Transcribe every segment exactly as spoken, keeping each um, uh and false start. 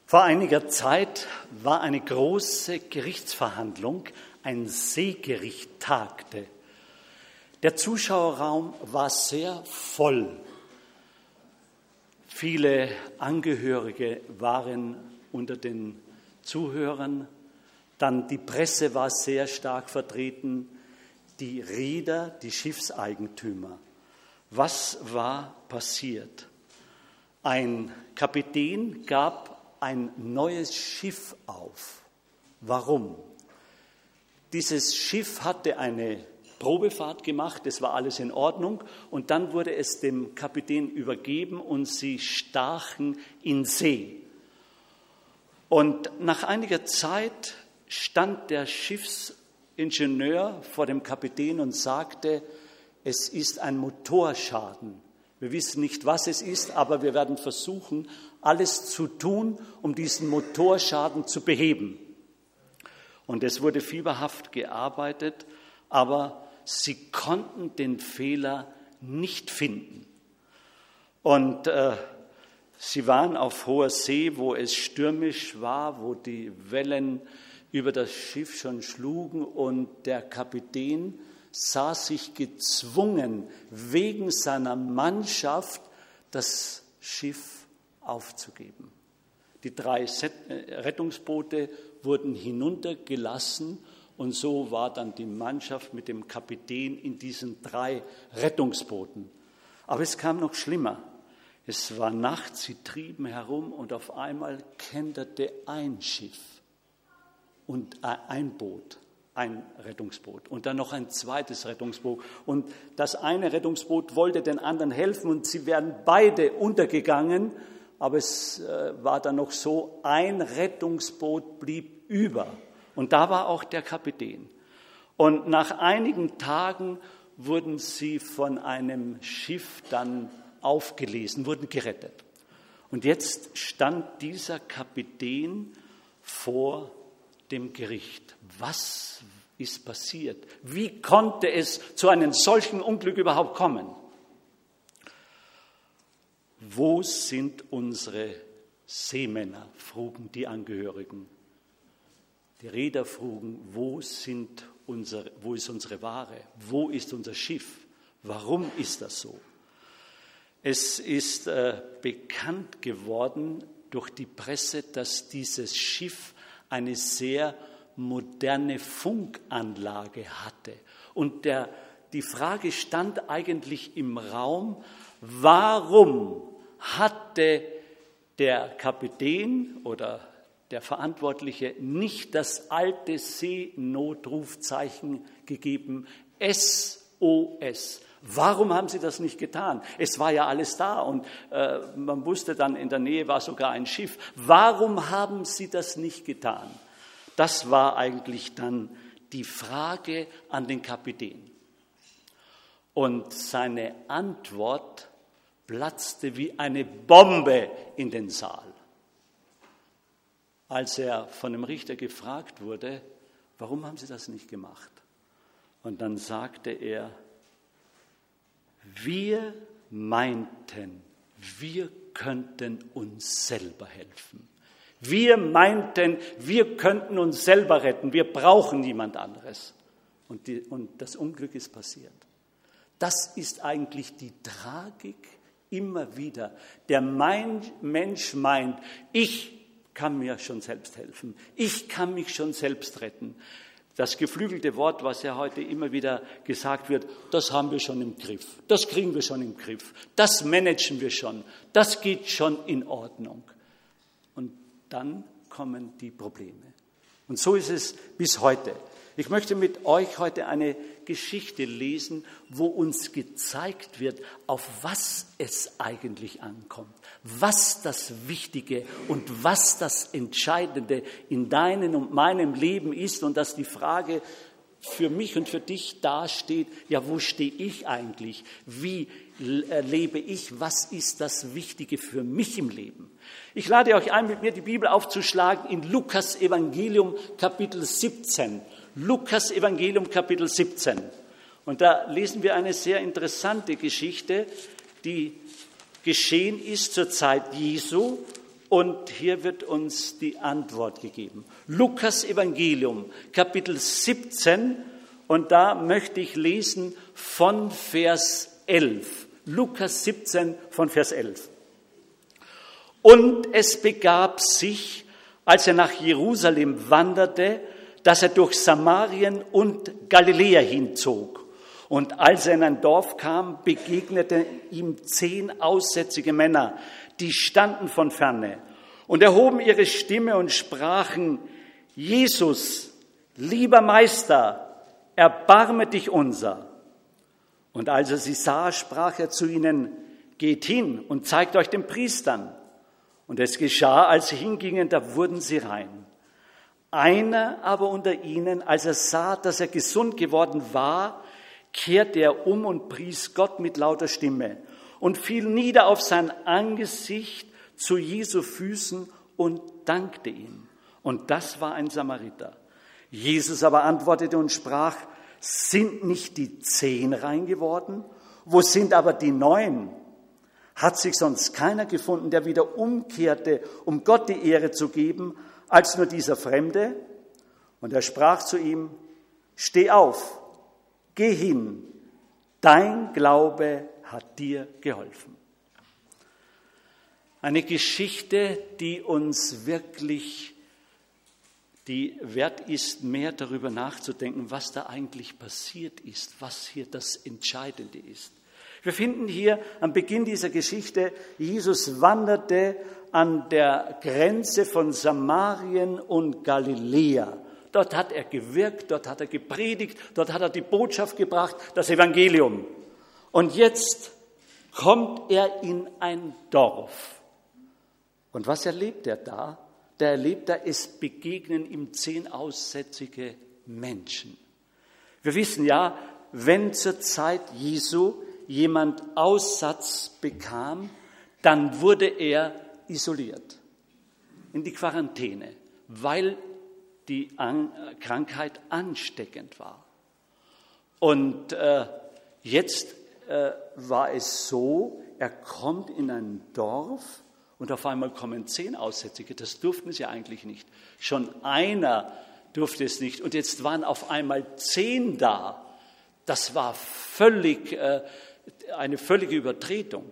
Vor einiger Zeit war eine große Gerichtsverhandlung, ein Seegericht tagte. Der Zuschauerraum war sehr voll. Viele Angehörige waren unter den Zuhörern. Dann die Presse war sehr stark vertreten, die Reeder, die Schiffseigentümer. Was war passiert? Ein Kapitän gab ein neues Schiff auf. Warum? Dieses Schiff hatte eine Probefahrt gemacht, es war alles in Ordnung und dann wurde es dem Kapitän übergeben und sie stachen in See. Und nach einiger Zeit stand der Schiffsingenieur vor dem Kapitän und sagte, es ist ein Motorschaden. Wir wissen nicht, was es ist, aber wir werden versuchen, alles zu tun, um diesen Motorschaden zu beheben. Und es wurde fieberhaft gearbeitet, aber sie konnten den Fehler nicht finden. Und äh, sie waren auf hoher See, wo es stürmisch war, wo die Wellen über das Schiff schon schlugen und der Kapitän sah sich gezwungen, wegen seiner Mannschaft das Schiff aufzugeben. Die drei Rettungsboote wurden hinuntergelassen und so war dann die Mannschaft mit dem Kapitän in diesen drei Rettungsbooten. Aber es kam noch schlimmer. Es war Nacht, sie trieben herum und auf einmal kenterte ein Schiff und ein Boot. Ein Rettungsboot und dann noch ein zweites Rettungsboot. Und das eine Rettungsboot wollte den anderen helfen und sie wären beide untergegangen. Aber es war dann noch so, ein Rettungsboot blieb über. Und da war auch der Kapitän. Und nach einigen Tagen wurden sie von einem Schiff dann aufgelesen, wurden gerettet. Und jetzt stand dieser Kapitän vor dem Gericht. Was ist passiert? Wie konnte es zu einem solchen Unglück überhaupt kommen? Wo sind unsere Seemänner? Frugen die Angehörigen. Die Reeder frugen, wo, sind unsere, wo ist unsere Ware? Wo ist unser Schiff? Warum ist das so? Es ist äh, bekannt geworden durch die Presse, dass dieses Schiff eine sehr moderne Funkanlage hatte. Und der, die Frage stand eigentlich im Raum, warum hatte der Kapitän oder der Verantwortliche nicht das alte Seenotrufzeichen gegeben, S O S? Warum haben sie das nicht getan? Es war ja alles da und äh, man wusste dann, in der Nähe war sogar ein Schiff. Warum haben sie das nicht getan? Das war eigentlich dann die Frage an den Kapitän. Und seine Antwort platzte wie eine Bombe in den Saal. Als er von dem Richter gefragt wurde, warum haben Sie das nicht gemacht? Und dann sagte er, wir meinten, wir könnten uns selber helfen. Wir meinten, wir könnten uns selber retten, wir brauchen niemand anderes. Und, die, und das Unglück ist passiert. Das ist eigentlich die Tragik immer wieder. Der Mensch meint, ich kann mir schon selbst helfen, ich kann mich schon selbst retten. Das geflügelte Wort, was ja heute immer wieder gesagt wird, das haben wir schon im Griff, das kriegen wir schon im Griff, das managen wir schon, das geht schon in Ordnung. Und dann kommen die Probleme. Und so ist es bis heute. Ich möchte mit euch heute eine Geschichte lesen, wo uns gezeigt wird, auf was es eigentlich ankommt, was das Wichtige und was das Entscheidende in deinem und meinem Leben ist und dass die Frage für mich und für dich dasteht, ja, wo stehe ich eigentlich? Wie lebe ich? Was ist das Wichtige für mich im Leben? Ich lade euch ein, mit mir die Bibel aufzuschlagen in Lukas Evangelium Kapitel siebzehn. Lukas Evangelium Kapitel siebzehn. Und da lesen wir eine sehr interessante Geschichte, die geschehen ist zur Zeit Jesu Und hier wird uns die Antwort gegeben. Lukas Evangelium, Kapitel siebzehn, und da möchte ich lesen von Vers elf. Lukas siebzehn von Vers elf. Und es begab sich, als er nach Jerusalem wanderte, dass er durch Samarien und Galiläa hinzog. Und als er in ein Dorf kam, begegneten ihm zehn aussätzige Männer, die standen von ferne und erhoben ihre Stimme und sprachen: Jesus, lieber Meister, erbarme dich unser. Und als er sie sah, sprach er zu ihnen: Geht hin und zeigt euch den Priestern. Und es geschah, als sie hingingen, da wurden sie rein. Einer aber unter ihnen, als er sah, dass er gesund geworden war, kehrte er um und pries Gott mit lauter Stimme und fiel nieder auf sein Angesicht zu Jesu Füßen und dankte ihm. Und das war ein Samariter. Jesus aber antwortete und sprach: Sind nicht die zehn rein geworden? Wo sind aber die neun? Hat sich sonst keiner gefunden, der wieder umkehrte, um Gott die Ehre zu geben, als nur dieser Fremde? Und er sprach zu ihm: Steh auf, geh hin, dein Glaube hat dir geholfen. Eine Geschichte, die uns wirklich, die wert ist, mehr darüber nachzudenken, was da eigentlich passiert ist, was hier das Entscheidende ist. Wir finden hier am Beginn dieser Geschichte, Jesus wanderte an der Grenze von Samarien und Galiläa. Dort hat er gewirkt, dort hat er gepredigt, dort hat er die Botschaft gebracht, das Evangelium. Und jetzt kommt er in ein Dorf. Und was erlebt er da? Da erlebt er, es begegnen ihm zehn aussätzige Menschen. Wir wissen ja, wenn zur Zeit Jesu jemand Aussatz bekam, dann wurde er isoliert, in die Quarantäne, weil die An- Krankheit ansteckend war. Und äh, jetzt äh, war es so, er kommt in ein Dorf und auf einmal kommen zehn Aussätzige. Das durften sie eigentlich nicht. Schon einer durfte es nicht. Und jetzt waren auf einmal zehn da. Das war völlig, äh, eine völlige Übertretung.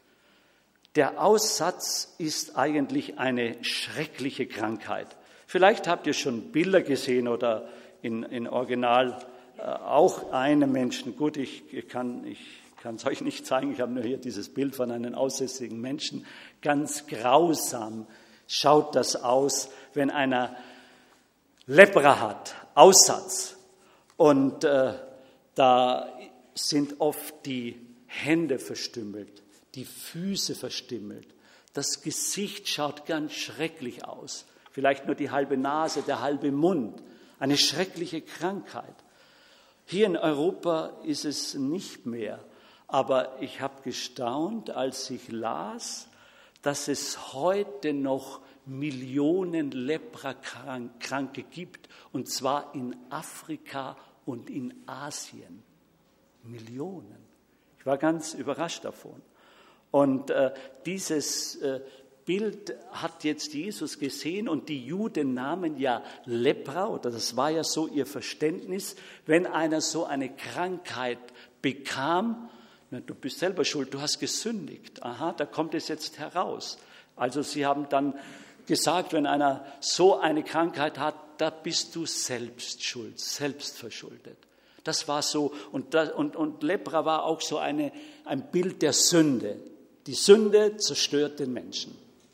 Der Aussatz ist eigentlich eine schreckliche Krankheit. Vielleicht habt ihr schon Bilder gesehen oder in, in Original äh, auch einen Menschen. Gut, ich kann ich kann es euch nicht zeigen, ich habe nur hier dieses Bild von einem aussätzigen Menschen. Ganz grausam schaut das aus, wenn einer Lepra hat, Aussatz. Und äh, da sind oft die Hände verstümmelt, die Füße verstümmelt. Das Gesicht schaut ganz schrecklich aus. Vielleicht nur die halbe Nase, der halbe Mund. Eine schreckliche Krankheit. Hier in Europa ist es nicht mehr. Aber ich habe gestaunt, als ich las, dass es heute noch Millionen Leprakranke gibt. Und zwar in Afrika und in Asien. Millionen. Ich war ganz überrascht davon. Und äh, dieses äh, Bild hat jetzt Jesus gesehen und die Juden nahmen ja Lepra, oder das war ja so ihr Verständnis, wenn einer so eine Krankheit bekam, na, du bist selber schuld, du hast gesündigt. Aha, da kommt es jetzt heraus. Also sie haben dann gesagt, wenn einer so eine Krankheit hat, da bist du selbst schuld, selbst verschuldet. Das war so, und, das, und, und Lepra war auch so eine, ein Bild der Sünde. Die Sünde zerstört den Menschen.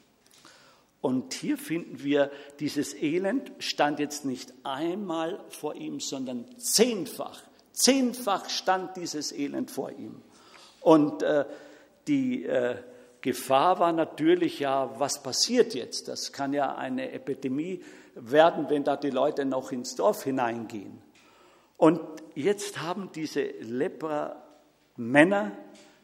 Und hier finden wir, dieses Elend stand jetzt nicht einmal vor ihm, sondern zehnfach. Zehnfach stand dieses Elend vor ihm. Und äh, die äh, Gefahr war natürlich ja, was passiert jetzt? Das kann ja eine Epidemie werden, wenn da die Leute noch ins Dorf hineingehen. Und jetzt haben diese Lepra-Männer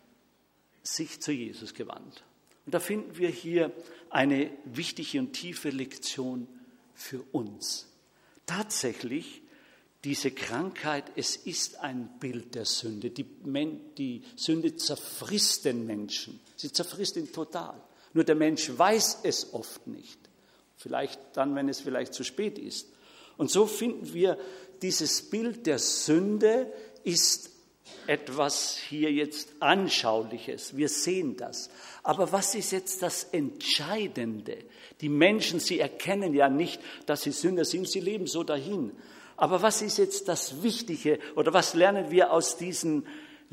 sich zu Jesus gewandt. Und da finden wir hier eine wichtige und tiefe Lektion für uns. Tatsächlich, diese Krankheit, es ist ein Bild der Sünde. Die, die Sünde zerfrisst den Menschen. Sie zerfrisst ihn total. Nur der Mensch weiß es oft nicht. Vielleicht dann, wenn es vielleicht zu spät ist. Und so finden wir, dieses Bild der Sünde ist etwas hier jetzt Anschauliches. Wir sehen das. Aber was ist jetzt das Entscheidende? Die Menschen, sie erkennen ja nicht, dass sie Sünder sind. Sie leben so dahin. Aber was ist jetzt das Wichtige oder was lernen wir aus diesen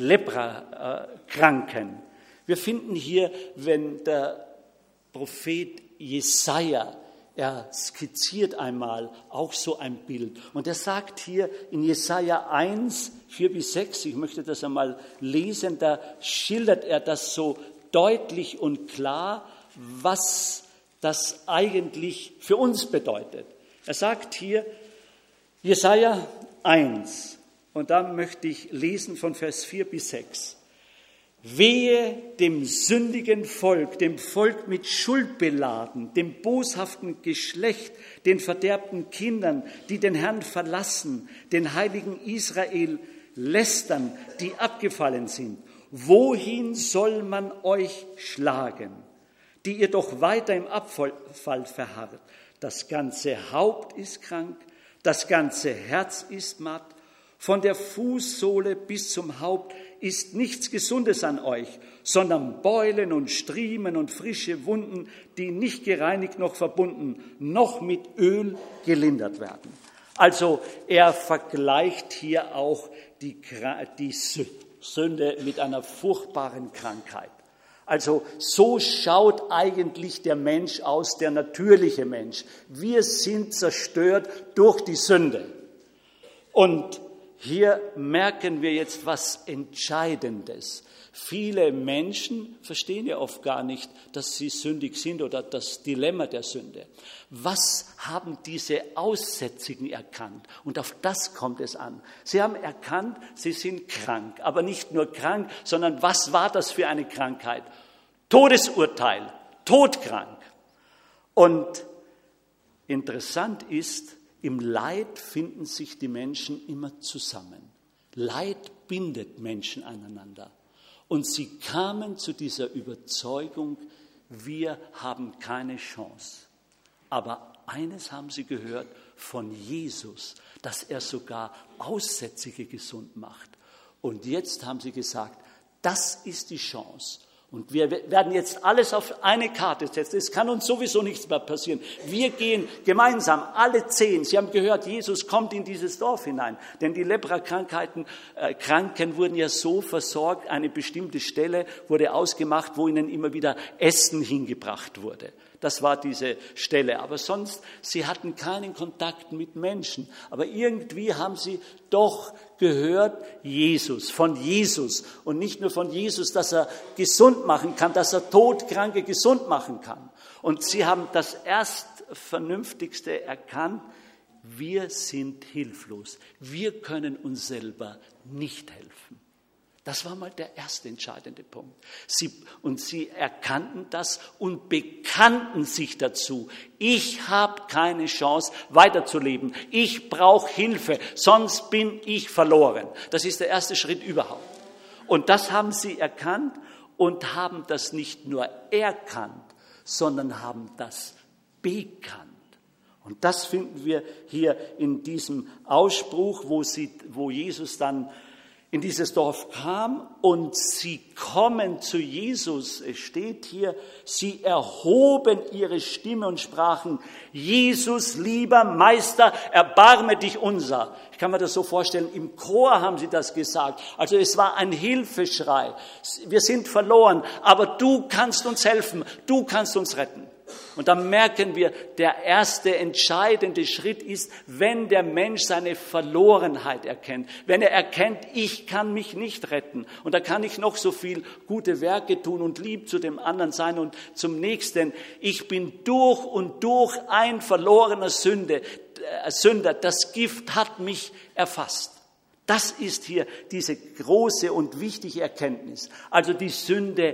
Leprakranken? Wir finden hier, wenn der Prophet Jesaja, er skizziert einmal auch so ein Bild. Und er sagt hier in Jesaja eins, vier bis sechs, ich möchte das einmal lesen, da schildert er das so deutlich und klar, was das eigentlich für uns bedeutet. Er sagt hier, Jesaja eins, und da möchte ich lesen von Vers vier bis sechs. Wehe dem sündigen Volk, dem Volk mit Schuld beladen, dem boshaften Geschlecht, den verderbten Kindern, die den Herrn verlassen, den heiligen Israel lästern, die abgefallen sind. Wohin soll man euch schlagen, die ihr doch weiter im Abfall verharrt? Das ganze Haupt ist krank, das ganze Herz ist matt, von der Fußsohle bis zum Haupt ist nichts Gesundes an euch, sondern Beulen und Striemen und frische Wunden, die nicht gereinigt noch verbunden, noch mit Öl gelindert werden. Also er vergleicht hier auch die, die Sünde mit einer furchtbaren Krankheit. Also so schaut eigentlich der Mensch aus, der natürliche Mensch. Wir sind zerstört durch die Sünde. Und hier merken wir jetzt was Entscheidendes. Viele Menschen verstehen ja oft gar nicht, dass sie sündig sind oder das Dilemma der Sünde. Was haben diese Aussätzigen erkannt? Und auf das kommt es an. Sie haben erkannt, sie sind krank. Aber nicht nur krank, sondern was war das für eine Krankheit? Todesurteil, todkrank. Und interessant ist, im Leid finden sich die Menschen immer zusammen. Leid bindet Menschen aneinander. Und sie kamen zu dieser Überzeugung, wir haben keine Chance. Aber eines haben sie gehört von Jesus, dass er sogar Aussätzige gesund macht. Und jetzt haben sie gesagt, das ist die Chance. Und wir werden jetzt alles auf eine Karte setzen. Es kann uns sowieso nichts mehr passieren. Wir gehen gemeinsam, alle zehn. Sie haben gehört, Jesus kommt in dieses Dorf hinein. Denn die Leprakrankheiten, äh, Kranken wurden ja so versorgt, eine bestimmte Stelle wurde ausgemacht, wo ihnen immer wieder Essen hingebracht wurde. Das war diese Stelle. Aber sonst, sie hatten keinen Kontakt mit Menschen. Aber irgendwie haben sie doch gehört, Jesus, von Jesus. Und nicht nur von Jesus, dass er gesund machen kann, dass er Todkranke gesund machen kann. Und sie haben das erst Vernünftigste erkannt, wir sind hilflos. Wir können uns selber nicht helfen. Das war mal der erste entscheidende Punkt. Sie, und sie erkannten das und bekannten sich dazu. Ich habe keine Chance, weiterzuleben. Ich brauche Hilfe, sonst bin ich verloren. Das ist der erste Schritt überhaupt. Und das haben sie erkannt und haben das nicht nur erkannt, sondern haben das bekannt. Und das finden wir hier in diesem Ausspruch, wo, sie, wo Jesus dann in dieses Dorf kam und sie kommen zu Jesus. Es steht hier, sie erhoben ihre Stimme und sprachen, Jesus, lieber Meister, erbarme dich unser. Ich kann mir das so vorstellen, im Chor haben sie das gesagt. Also es war ein Hilfeschrei. Wir sind verloren, aber du kannst uns helfen, du kannst uns retten. Und dann merken wir, der erste entscheidende Schritt ist, wenn der Mensch seine Verlorenheit erkennt. Wenn er erkennt, ich kann mich nicht retten. Und da kann ich noch so viel gute Werke tun und lieb zu dem anderen sein und zum Nächsten. Ich bin durch und durch ein verlorener Sünde, äh, Sünder. Das Gift hat mich erfasst. Das ist hier diese große und wichtige Erkenntnis. Also die Sünde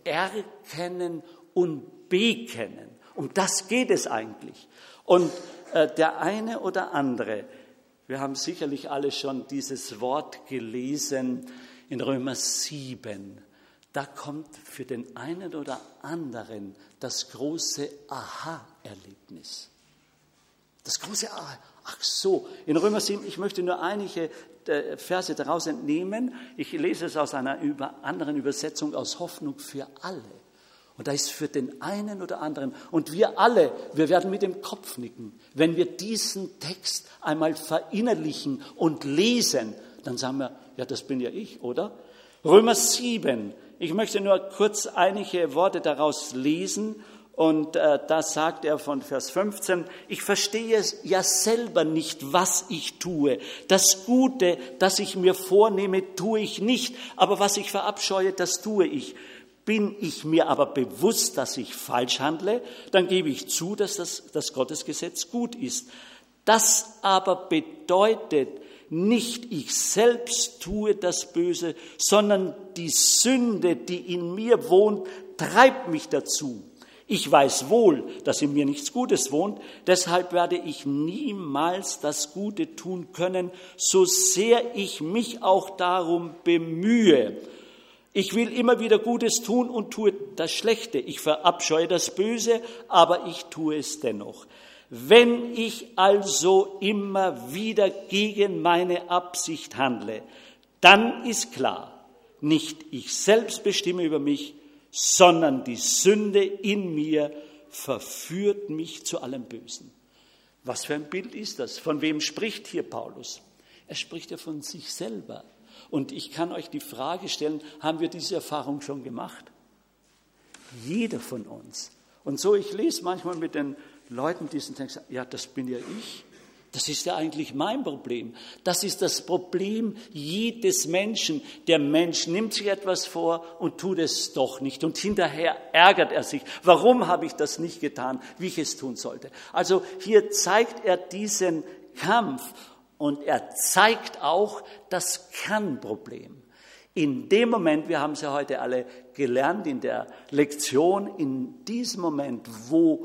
erkennen und bekennen. Um das geht es eigentlich. Und äh, der eine oder andere, wir haben sicherlich alle schon dieses Wort gelesen in Römer sieben. da kommt für den einen oder anderen das große Aha-Erlebnis. Das große Aha. Ach so, in Römer sieben, ich möchte nur einige Verse daraus entnehmen. Ich lese es aus einer anderen Übersetzung, aus Hoffnung für alle. Und da ist für den einen oder anderen, und wir alle, wir werden mit dem Kopf nicken, wenn wir diesen Text einmal verinnerlichen und lesen, dann sagen wir, ja, das bin ja ich, oder? Römer sieben, ich möchte nur kurz einige Worte daraus lesen. Und äh, da sagt er von Vers fünfzehn, ich verstehe es ja selber nicht, was ich tue. Das Gute, das ich mir vornehme, tue ich nicht. Aber was ich verabscheue, das tue ich. Bin ich mir aber bewusst, dass ich falsch handle, dann gebe ich zu, dass das, das Gottesgesetz gut ist. Das aber bedeutet nicht, ich selbst tue das Böse, sondern die Sünde, die in mir wohnt, treibt mich dazu. Ich weiß wohl, dass in mir nichts Gutes wohnt, deshalb werde ich niemals das Gute tun können, so sehr ich mich auch darum bemühe. Ich will immer wieder Gutes tun und tue das Schlechte. Ich verabscheue das Böse, aber ich tue es dennoch. Wenn ich also immer wieder gegen meine Absicht handle, dann ist klar, nicht ich selbst bestimme über mich, sondern die Sünde in mir verführt mich zu allem Bösen. Was für ein Bild ist das? Von wem spricht hier Paulus? Er spricht ja von sich selber. Und ich kann euch die Frage stellen, haben wir diese Erfahrung schon gemacht? Jeder von uns. Und so, ich lese manchmal mit den Leuten diesen Text, ja, das bin ja ich. Das ist ja eigentlich mein Problem. Das ist das Problem jedes Menschen. Der Mensch nimmt sich etwas vor und tut es doch nicht. Und hinterher ärgert er sich. Warum habe ich das nicht getan, wie ich es tun sollte? Also hier zeigt er diesen Kampf und er zeigt auch das Kernproblem. In dem Moment, wir haben es ja heute alle gelernt in der Lektion, in diesem Moment, wo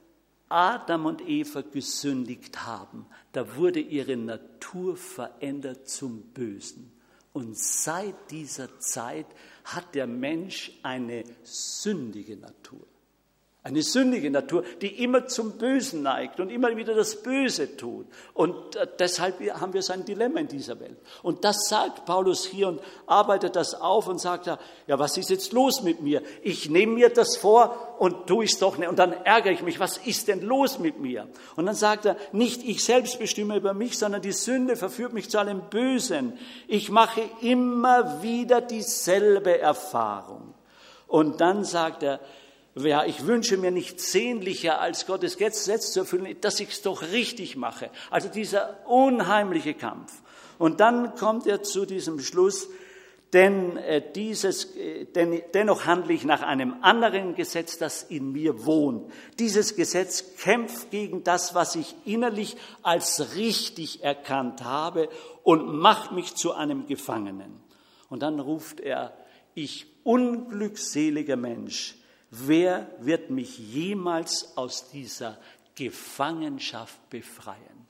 Adam und Eva gesündigt haben, da wurde ihre Natur verändert zum Bösen. Und seit dieser Zeit hat der Mensch eine sündige Natur. Eine sündige Natur, die immer zum Bösen neigt und immer wieder das Böse tut. Und deshalb haben wir so ein Dilemma in dieser Welt. Und das sagt Paulus hier und arbeitet das auf und sagt, ja, was ist jetzt los mit mir? Ich nehme mir das vor und tue es doch nicht. Und dann ärgere ich mich, was ist denn los mit mir? Und dann sagt er, nicht ich selbst bestimme über mich, sondern die Sünde verführt mich zu allem Bösen. Ich mache immer wieder dieselbe Erfahrung. Und dann sagt er, ja, ich wünsche mir nichts sehnlicher, als Gottes Gesetz zu erfüllen, dass ich es doch richtig mache. Also dieser unheimliche Kampf. Und dann kommt er zu diesem Schluss, denn, äh, dieses, äh, denn dennoch handle ich nach einem anderen Gesetz, das in mir wohnt. Dieses Gesetz kämpft gegen das, was ich innerlich als richtig erkannt habe und macht mich zu einem Gefangenen. Und dann ruft er, ich unglückseliger Mensch, wer wird mich jemals aus dieser Gefangenschaft befreien?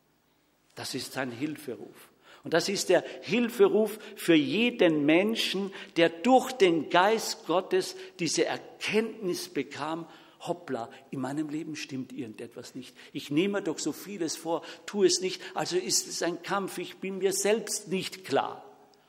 Das ist sein Hilferuf. Und das ist der Hilferuf für jeden Menschen, der durch den Geist Gottes diese Erkenntnis bekam, hoppla, in meinem Leben stimmt irgendetwas nicht. Ich nehme doch so vieles vor, tue es nicht, also ist es ein Kampf, ich bin mir selbst nicht klar.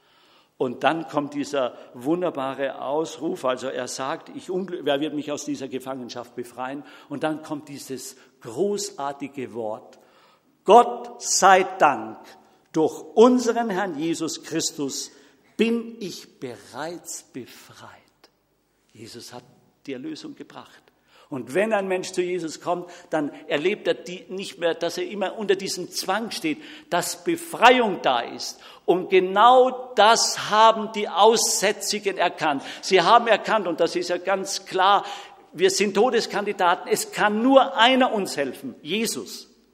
Und dann kommt dieser wunderbare Ausruf, also er sagt, ich ungl- wer wird mich aus dieser Gefangenschaft befreien? Und dann kommt dieses großartige Wort, Gott sei Dank, durch unseren Herrn Jesus Christus bin ich bereits befreit. Jesus hat die Erlösung gebracht. Und wenn ein Mensch zu Jesus kommt, dann erlebt er die nicht mehr, dass er immer unter diesem Zwang steht, dass Befreiung da ist. Und genau das haben die Aussätzigen erkannt. Sie haben erkannt, und das ist ja ganz klar, wir sind Todeskandidaten, es kann nur einer uns helfen, Jesus.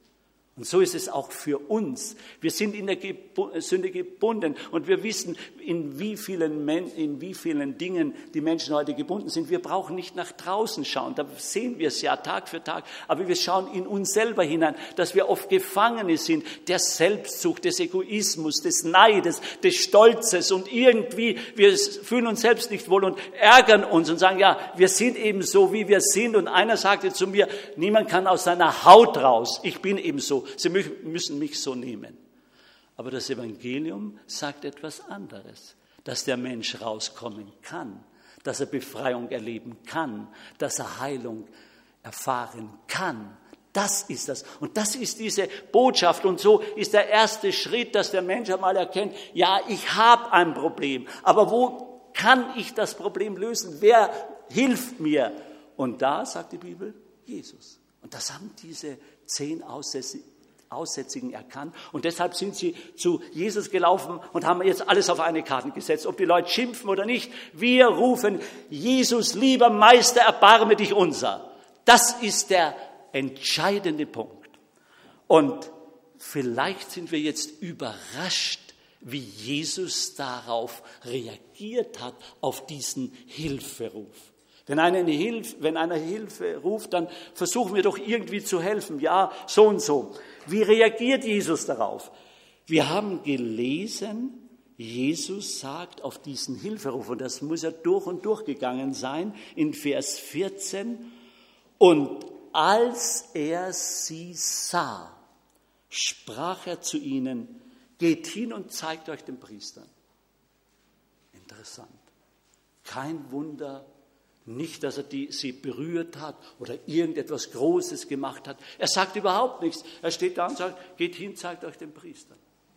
Und so ist es auch für uns. Wir sind in der Sünde gebunden und wir wissen, in wie vielen, Men- in wie vielen Dingen die Menschen heute gebunden sind. Wir brauchen nicht nach draußen schauen, da sehen wir es ja Tag für Tag, aber wir schauen in uns selber hinein, dass wir oft Gefangene sind der Selbstsucht, des Egoismus, des Neides, des Stolzes und irgendwie, wir fühlen uns selbst nicht wohl und ärgern uns und sagen, ja, wir sind eben so, wie wir sind. Und einer sagte zu mir, niemand kann aus seiner Haut raus, ich bin eben so. Sie müssen mich so nehmen. Aber das Evangelium sagt etwas anderes, dass der Mensch rauskommen kann, dass er Befreiung erleben kann, dass er Heilung erfahren kann. Das ist das. Und das ist diese Botschaft. Und so ist der erste Schritt, dass der Mensch einmal erkennt, ja, ich habe ein Problem, aber wo kann ich das Problem lösen? Wer hilft mir? Und da sagt die Bibel, Jesus. Und das haben diese zehn Aussätzigen Aussätzigen erkannt. Und deshalb sind sie zu Jesus gelaufen und haben jetzt alles auf eine Karte gesetzt, ob die Leute schimpfen oder nicht. Wir rufen, Jesus, lieber Meister, erbarme dich unser. Das ist der entscheidende Punkt. Und vielleicht sind wir jetzt überrascht, wie Jesus darauf reagiert hat, auf diesen Hilferuf. Wenn einer, eine Hilfe, wenn einer Hilfe ruft, dann versuchen wir doch irgendwie zu helfen. Ja, so und so. Wie reagiert Jesus darauf? Wir haben gelesen, Jesus sagt auf diesen Hilferuf, und das muss er durch und durch gegangen sein, in Vers vierzehn, und als er sie sah, sprach er zu ihnen, geht hin und zeigt euch den Priestern. Interessant. Kein Wunder. Nicht, dass er die, sie berührt hat oder irgendetwas Großes gemacht hat. Er sagt überhaupt nichts. Er steht da und sagt, geht hin, zeigt euch den Priestern.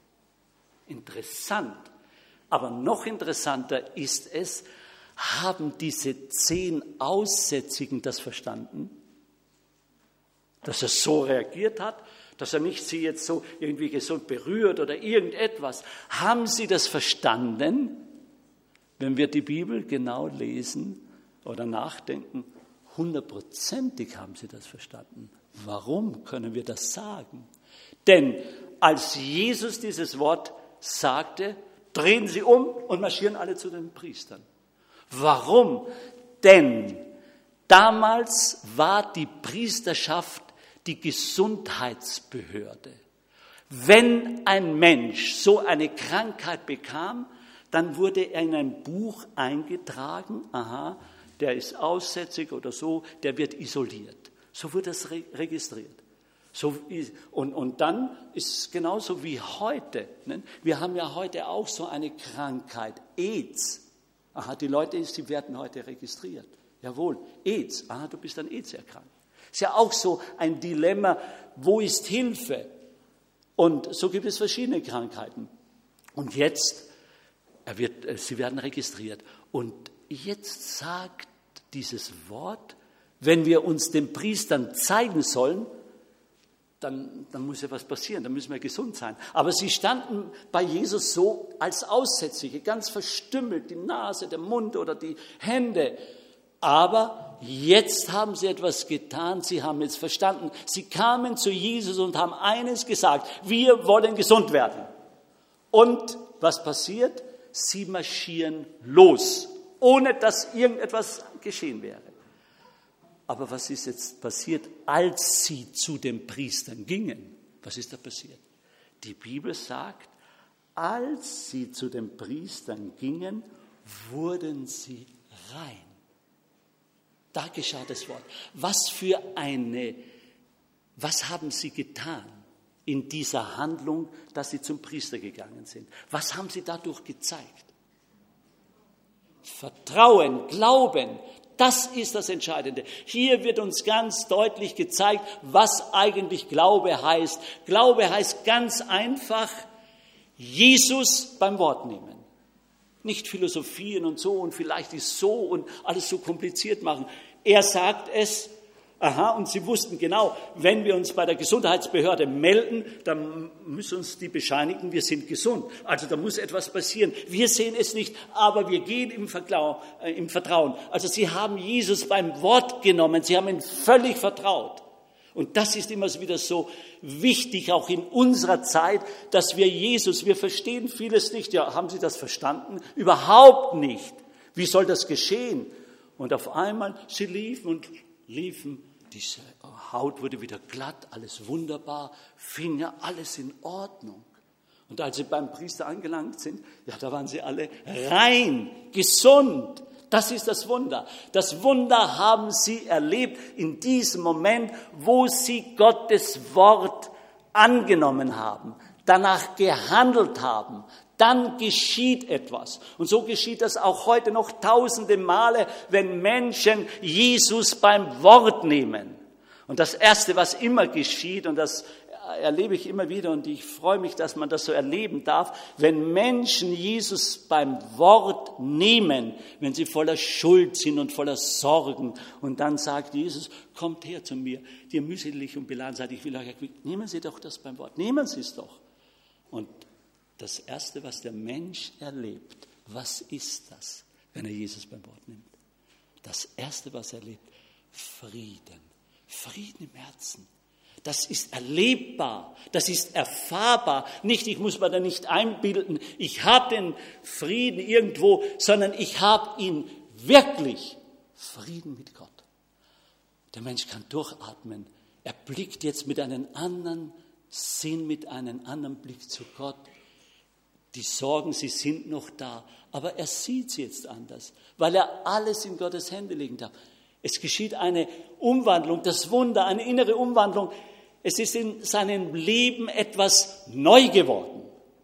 Interessant. Aber noch interessanter ist es, haben diese zehn Aussätzigen das verstanden? Dass er so reagiert hat, dass er nicht sie jetzt so irgendwie gesund berührt oder irgendetwas. Haben sie das verstanden? Wenn wir die Bibel genau lesen oder nachdenken, hundertprozentig haben sie das verstanden. Warum können wir das sagen? Denn als Jesus dieses Wort sagte, drehen sie um und marschieren alle zu den Priestern. Warum? Denn damals war die Priesterschaft die Gesundheitsbehörde. Wenn ein Mensch so eine Krankheit bekam, dann wurde er in ein Buch eingetragen, aha, der ist aussätzig oder so, der wird isoliert. So wird das re- registriert. So, und, und dann ist es genauso wie heute. Ne? Wir haben ja heute auch so eine Krankheit, AIDS. Aha, die Leute, sie werden heute registriert. Jawohl, AIDS. Aha, du bist an AIDS erkrankt. Ist ja auch so ein Dilemma, wo ist Hilfe? Und so gibt es verschiedene Krankheiten. Und jetzt, er wird, sie werden registriert. Und jetzt sagt dieses Wort, wenn wir uns den Priestern zeigen sollen, dann, dann muss ja was passieren, dann müssen wir gesund sein. Aber sie standen bei Jesus so als Aussätzige, ganz verstümmelt, die Nase, der Mund oder die Hände. Aber jetzt haben sie etwas getan, sie haben jetzt verstanden. Sie kamen zu Jesus und haben eines gesagt, wir wollen gesund werden. Und was passiert? Sie marschieren los, ohne dass irgendetwas geschehen wäre. Aber was ist jetzt passiert, als sie zu den Priestern gingen? Was ist da passiert? Die Bibel sagt, als sie zu den Priestern gingen, wurden sie rein. Da geschah das Wort. Was für eine, was haben sie getan in dieser Handlung, dass sie zum Priester gegangen sind? Was haben sie dadurch gezeigt? Vertrauen, Glauben, das ist das Entscheidende. Hier wird uns ganz deutlich gezeigt, was eigentlich Glaube heißt. Glaube heißt ganz einfach, Jesus beim Wort nehmen. Nicht philosophieren und so und vielleicht ist so und alles so kompliziert machen. Er sagt es, aha, und sie wussten genau, wenn wir uns bei der Gesundheitsbehörde melden, dann müssen uns die bescheinigen, wir sind gesund. Also da muss etwas passieren. Wir sehen es nicht, aber wir gehen im, Verglau- äh, im Vertrauen. Also sie haben Jesus beim Wort genommen, sie haben ihn völlig vertraut. Und das ist immer wieder so wichtig, auch in unserer Zeit, dass wir Jesus, wir verstehen vieles nicht. Ja, haben Sie das verstanden? Überhaupt nicht. Wie soll das geschehen? Und auf einmal, sie liefen und liefen, diese Haut wurde wieder glatt, alles wunderbar, Finger, alles in Ordnung. Und als sie beim Priester angelangt sind, ja, da waren sie alle rein, gesund. Das ist das Wunder. Das Wunder haben sie erlebt in diesem Moment, wo sie Gottes Wort angenommen haben, danach gehandelt haben. Dann geschieht etwas. Und so geschieht das auch heute noch tausende Male, wenn Menschen Jesus beim Wort nehmen. Und das Erste, was immer geschieht, und das erlebe ich immer wieder, und ich freue mich, dass man das so erleben darf, wenn Menschen Jesus beim Wort nehmen, wenn sie voller Schuld sind und voller Sorgen, und dann sagt Jesus, kommt her zu mir, die ihr mühselig und beladen seid, ich will euch erquicken. Nehmen Sie doch das beim Wort, nehmen Sie es doch. Und das Erste, was der Mensch erlebt, was ist das, wenn er Jesus beim Wort nimmt? Das Erste, was er erlebt, Frieden. Frieden im Herzen. Das ist erlebbar, das ist erfahrbar. Nicht, ich muss mir da nicht einbilden, ich habe den Frieden irgendwo, sondern ich habe ihn wirklich. Frieden mit Gott. Der Mensch kann durchatmen. Er blickt jetzt mit einem anderen Sinn, mit einem anderen Blick zu Gott. Die Sorgen, sie sind noch da, aber er sieht sie jetzt anders, weil er alles in Gottes Hände legen darf. Es geschieht eine Umwandlung, das Wunder, eine innere Umwandlung. Es ist in seinem Leben etwas neu geworden.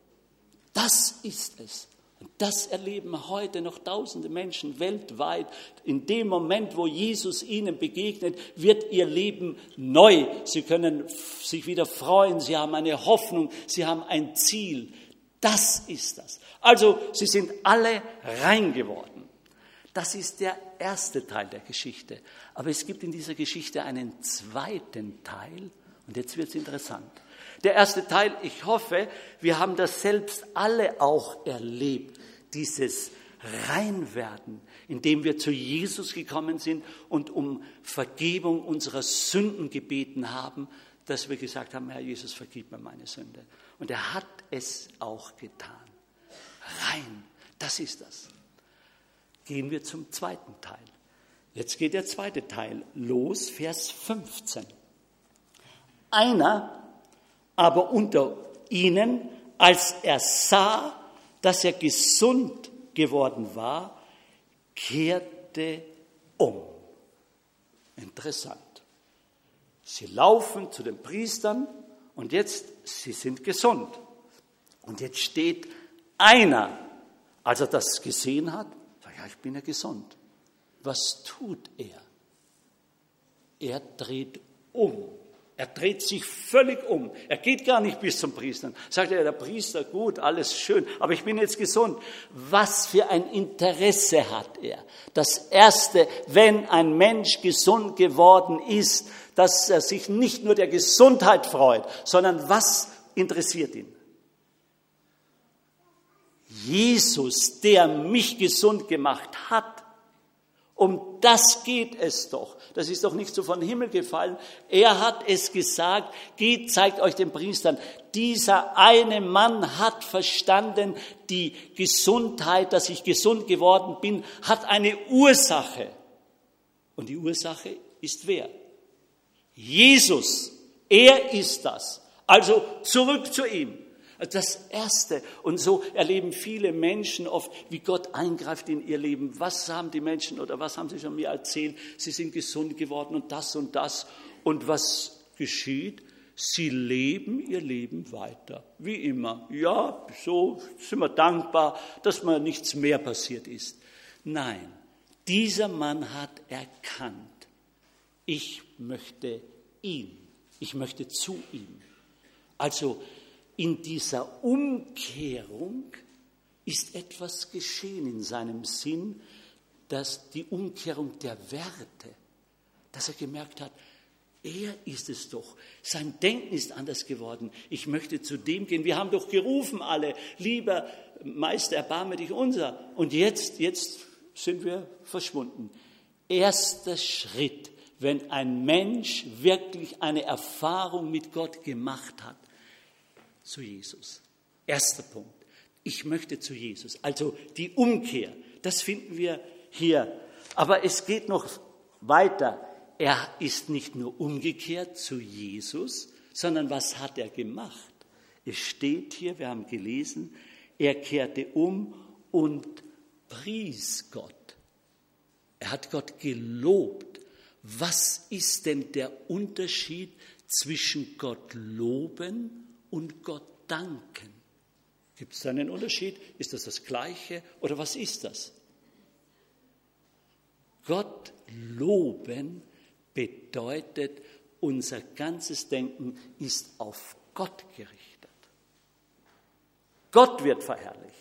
Das ist es. Und das erleben heute noch tausende Menschen weltweit. In dem Moment, wo Jesus ihnen begegnet, wird ihr Leben neu. Sie können sich wieder freuen, sie haben eine Hoffnung, sie haben ein Ziel. Das ist das. Also, sie sind alle rein geworden. Das ist der erste Teil der Geschichte. Aber es gibt in dieser Geschichte einen zweiten Teil. Und jetzt wird es interessant. Der erste Teil, ich hoffe, wir haben das selbst alle auch erlebt. Dieses Reinwerden, indem wir zu Jesus gekommen sind und um Vergebung unserer Sünden gebeten haben, dass wir gesagt haben, Herr Jesus, vergib mir meine Sünde. Und er hat es auch getan. Rein, das ist das. Gehen wir zum zweiten Teil. Jetzt geht der zweite Teil los, Vers fünfzehn. Einer aber unter ihnen, als er sah, dass er gesund geworden war, kehrte um. Interessant. Sie laufen zu den Priestern und jetzt, sie sind gesund. Und jetzt steht einer, als er das gesehen hat, sagt, ja, ich bin ja gesund. Was tut er? Er dreht um. Er dreht sich völlig um. Er geht gar nicht bis zum Priester. Sagt er, der Priester, gut, alles schön, aber ich bin jetzt gesund. Was für ein Interesse hat er? Das Erste, wenn ein Mensch gesund geworden ist, dass er sich nicht nur der Gesundheit freut, sondern was interessiert ihn? Jesus, der mich gesund gemacht hat. Um das geht es doch. Das ist doch nicht so vom Himmel gefallen. Er hat es gesagt, geht, zeigt euch den Priestern. Dieser eine Mann hat verstanden, die Gesundheit, dass ich gesund geworden bin, hat eine Ursache. Und die Ursache ist wer? Jesus. Er ist das. Also zurück zu ihm. Das Erste, und so erleben viele Menschen oft, wie Gott eingreift in ihr Leben. Was haben die Menschen oder was haben sie schon mir erzählt? Sie sind gesund geworden und das und das. Und was geschieht? Sie leben ihr Leben weiter, wie immer. Ja, so sind wir dankbar, dass mir nichts mehr passiert ist. Nein, dieser Mann hat erkannt, ich möchte ihn, ich möchte zu ihm. Also, in dieser Umkehrung ist etwas geschehen in seinem Sinn, dass die Umkehrung der Werte, dass er gemerkt hat, er ist es doch. Sein Denken ist anders geworden. Ich möchte zu dem gehen. Wir haben doch gerufen alle, lieber Meister, erbarme dich unser. Und jetzt, jetzt sind wir verschwunden. Erster Schritt, wenn ein Mensch wirklich eine Erfahrung mit Gott gemacht hat, zu Jesus. Erster Punkt. Ich möchte zu Jesus. Also die Umkehr, das finden wir hier. Aber es geht noch weiter. Er ist nicht nur umgekehrt zu Jesus, sondern was hat er gemacht? Es steht hier, wir haben gelesen, er kehrte um und pries Gott. Er hat Gott gelobt. Was ist denn der Unterschied zwischen Gott loben und Gott danken? Gibt es da einen Unterschied? Ist das das Gleiche oder was ist das? Gott loben bedeutet, unser ganzes Denken ist auf Gott gerichtet. Gott wird verherrlicht.